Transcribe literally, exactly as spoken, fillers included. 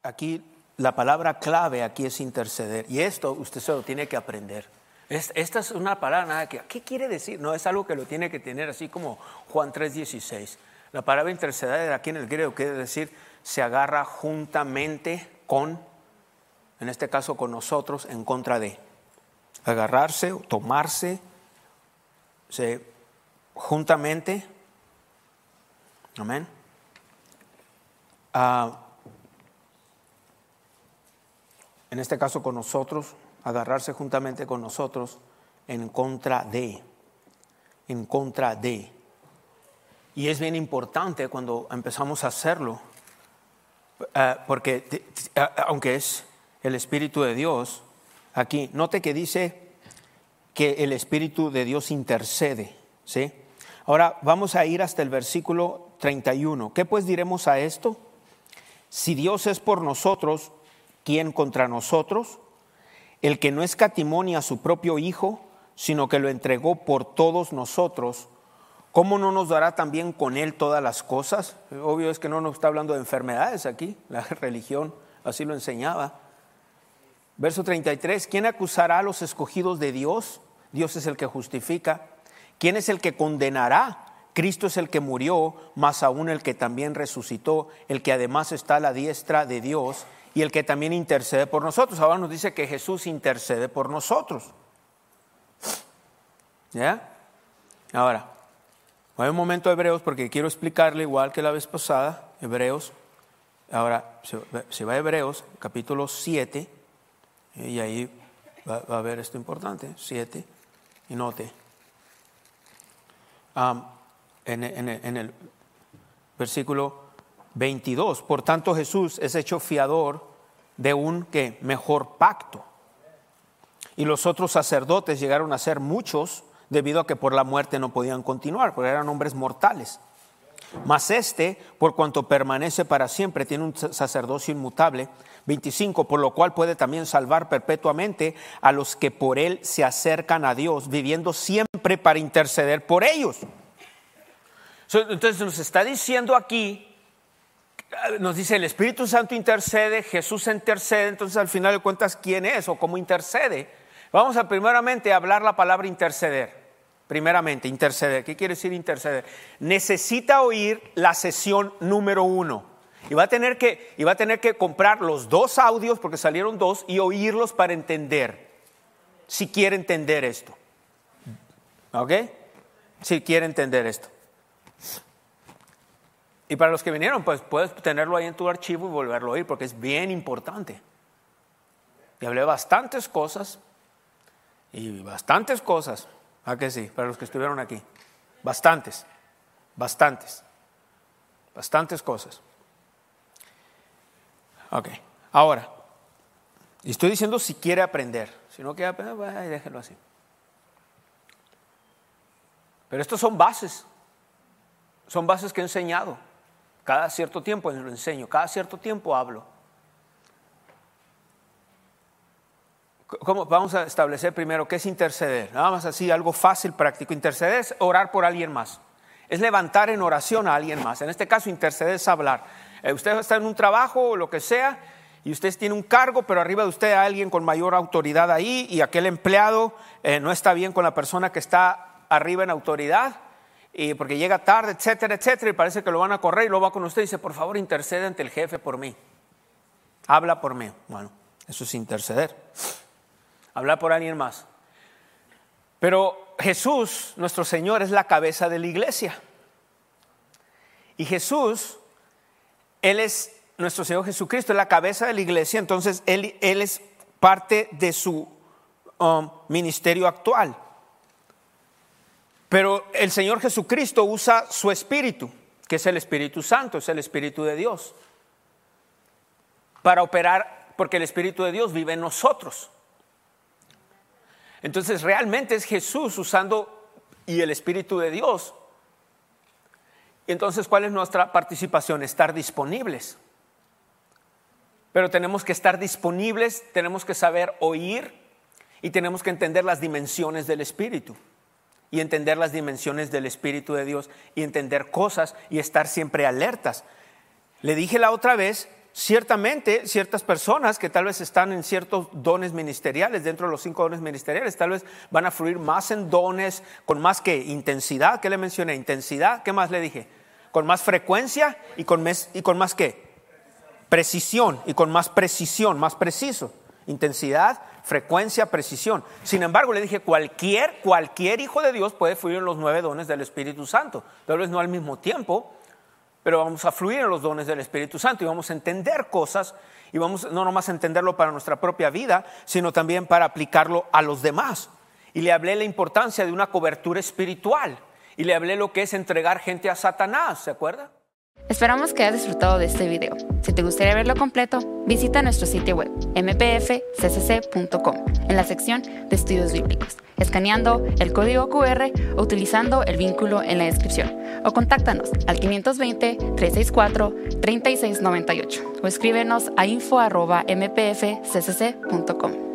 aquí la palabra clave aquí es interceder. Y esto usted se lo tiene que aprender. Esta es una palabra nada que, ¿qué quiere decir? No, es algo que lo tiene que tener así como Juan tres dieciséis. La palabra interceder aquí en el griego quiere decir se agarra juntamente con, en este caso con nosotros, en contra de. Agarrarse o tomarse se, juntamente. Amén. Uh, en este caso con nosotros, agarrarse juntamente con nosotros en contra de, en contra de. Y es bien importante cuando empezamos a hacerlo, uh, porque uh, aunque es el Espíritu de Dios, aquí, note que dice que el Espíritu de Dios intercede, ¿sí? Ahora vamos a ir hasta el versículo treinta y uno. ¿Qué pues diremos a esto? Si Dios es por nosotros, ¿quién contra nosotros? El que no escatimó ni a su propio Hijo, sino que lo entregó por todos nosotros, ¿cómo no nos dará también con Él todas las cosas? Obvio es que no nos está hablando de enfermedades aquí, la religión así lo enseñaba. Verso treinta y tres, ¿quién acusará a los escogidos de Dios? Dios es el que justifica. ¿Quién es el que condenará? Cristo es el que murió, más aún el que también resucitó, el que además está a la diestra de Dios y el que también intercede por nosotros. Ahora nos dice que Jesús intercede por nosotros. ¿Ya? Ahora, hay un momento de Hebreos porque quiero explicarle igual que la vez pasada, Hebreos. Ahora, se va a Hebreos, capítulo siete, y ahí va, va a haber esto importante, siete, y note. Um, en, en, en el versículo veintidós, por tanto Jesús es hecho fiador de un ¿qué? Mejor pacto. Y los otros sacerdotes llegaron a ser muchos debido a que por la muerte no podían continuar, porque eran hombres mortales. Mas este, por cuanto permanece para siempre, tiene un sacerdocio inmutable. veinticinco, por lo cual puede también salvar perpetuamente a los que por él se acercan a Dios, viviendo siempre para interceder por ellos. Entonces nos está diciendo aquí, nos dice el Espíritu Santo intercede, Jesús intercede. Entonces al final de cuentas, ¿quién es o cómo intercede? Vamos a primeramente hablar la palabra interceder. Primeramente, interceder. ¿Qué quiere decir interceder? Necesita oír la sesión número uno. Y va a tener que, y va a tener que comprar los dos audios, porque salieron dos, y oírlos para entender. Si quiere entender esto. ¿Ok? Si quiere entender esto. Y para los que vinieron, pues puedes tenerlo ahí en tu archivo y volverlo a oír, porque es bien importante. Y hablé bastantes cosas. Y bastantes cosas. ¿A que sí? Para los que estuvieron aquí. Bastantes. Bastantes. Bastantes cosas. Ok. Ahora, y estoy diciendo si quiere aprender. Si no quiere aprender, pues, déjelo así. Pero estos son bases. Son bases que he enseñado. Cada cierto tiempo lo enseño. Cada cierto tiempo hablo. ¿Cómo? Vamos a establecer primero qué es interceder. Nada más así, algo fácil, práctico. Interceder es orar por alguien más. Es levantar en oración a alguien más. En este caso, interceder es hablar. Eh, usted está en un trabajo o lo que sea, y usted tiene un cargo, pero arriba de usted hay alguien con mayor autoridad ahí, y aquel empleado eh, no está bien con la persona que está arriba en autoridad, y porque llega tarde, etcétera, etcétera, y parece que lo van a correr, y luego va con usted y dice, por favor, intercede ante el jefe por mí. Habla por mí. Bueno, eso es interceder. Hablar por alguien más. Pero Jesús, nuestro Señor, es la cabeza de la iglesia. Y Jesús, Él es, nuestro Señor Jesucristo, es la cabeza de la iglesia. Entonces, Él, él es parte de su um, ministerio actual. Pero el Señor Jesucristo usa su Espíritu, que es el Espíritu Santo, es el Espíritu de Dios, para operar, porque el Espíritu de Dios vive en nosotros. Entonces realmente es Jesús usando y el Espíritu de Dios. Entonces, ¿cuál es nuestra participación? Estar disponibles. Pero tenemos que estar disponibles, tenemos que saber oír y tenemos que entender las dimensiones del Espíritu. Y entender las dimensiones del Espíritu de Dios y entender cosas y estar siempre alertas. Le dije la otra vez ciertamente ciertas personas que tal vez están en ciertos dones ministeriales, dentro de los cinco dones ministeriales, tal vez van a fluir más en dones, con más que intensidad, ¿qué le mencioné? Intensidad, ¿qué más le dije? Con más frecuencia y con, mes, y con más ¿qué? Precisión, y con más precisión, más preciso. Intensidad, frecuencia, precisión. Sin embargo, le dije, cualquier, cualquier hijo de Dios puede fluir en los nueve dones del Espíritu Santo. Tal vez no al mismo tiempo, pero vamos a fluir en los dones del Espíritu Santo y vamos a entender cosas y vamos no nomás a entenderlo para nuestra propia vida, sino también para aplicarlo a los demás. Y le hablé la importancia de una cobertura espiritual y le hablé lo que es entregar gente a Satanás, ¿se acuerda? Esperamos que hayas disfrutado de este video. Si te gustaría verlo completo, visita nuestro sitio web m p f c c c punto com en la sección de estudios bíblicos, escaneando el código Q R o utilizando el vínculo en la descripción, o contáctanos al quinientos veinte, trescientos sesenta y cuatro, treinta y seis noventa y ocho o escríbenos a info arroba m p f c c c punto com.